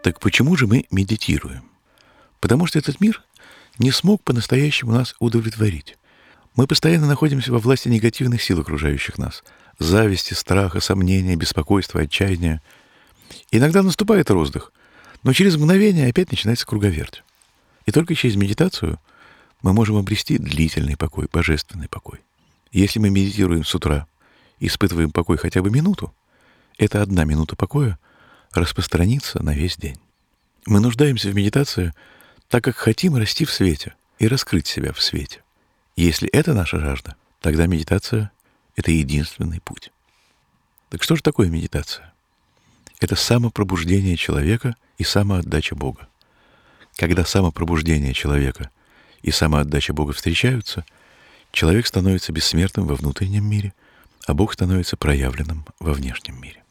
Так почему же мы медитируем? Потому что этот мир не смог по-настоящему нас удовлетворить. Мы постоянно находимся во власти негативных сил окружающих нас. Зависти, страха, сомнения, беспокойства, отчаяния. Иногда наступает роздых, но через мгновение опять начинается круговерть. И только через медитацию мы можем обрести длительный покой, божественный покой. Если мы медитируем с утра, испытываем покой хотя бы минуту, эта 1 минута покоя распространится на весь день. Мы нуждаемся в медитации, так как хотим расти в свете и раскрыть себя в свете. Если это наша жажда, тогда медитация — это единственный путь. Так что же такое медитация? Это самопробуждение человека и самоотдача Бога. Когда самопробуждение человека и самоотдача Бога встречаются, человек становится бессмертным во внутреннем мире, а Бог становится проявленным во внешнем мире.